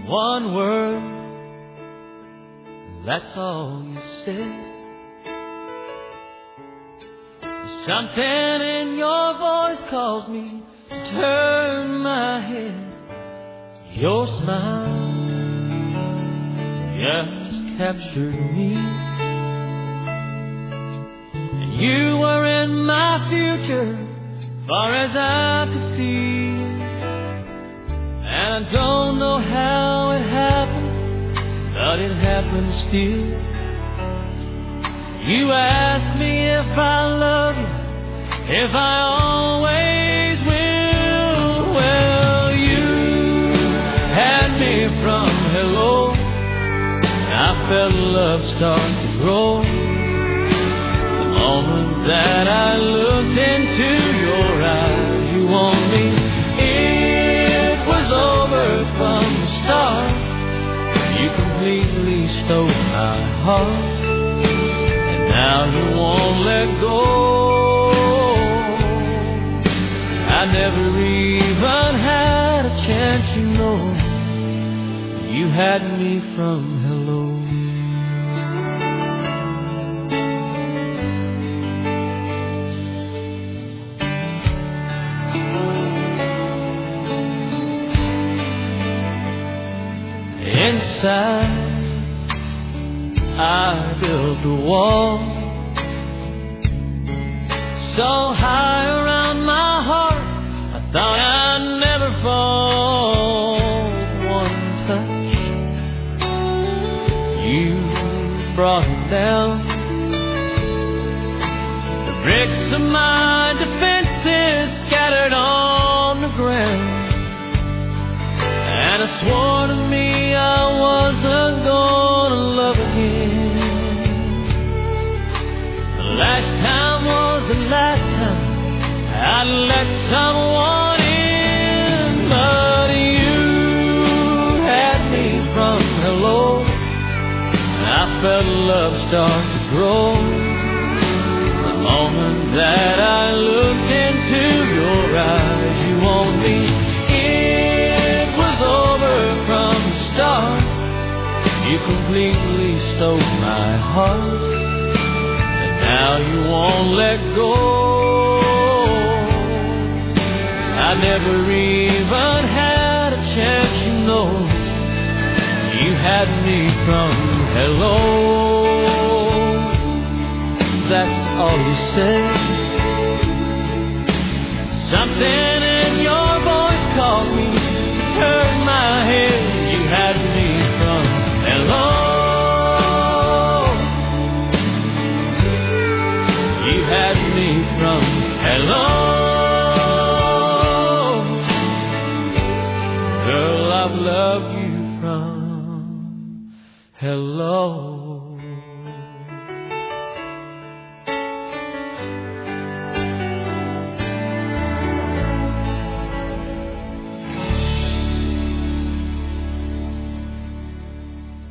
one word, that's all you said. Something in your voice caused me to turn my head. Your smile just captured me, and you were in my future, far as I could see. And I don't know how it happened, but it happened still. You asked me if I love you, if I always will. Well, you had me from hello, and I felt love start to grow. The moment that I looked into your eyes, you want me. It was over from the start. You completely stole my heart. Now you won't let go. I never even had a chance, you know. You had me from hello. Inside I built a wall so high around my heart, I thought I'd never fall. One touch, you brought it down. The bricks of my defenses scattered on the ground, and I swore to me I wasn't gonna love again. The last time was the last time I'd let someone in, but you had me from hello, and I felt love start to grow. The moment that I looked into your eyes, you want me. It was over from the start. You completely stole my heart, and now you won't let go. I never even had a chance, you know. You had me from hello. That's all you said. Something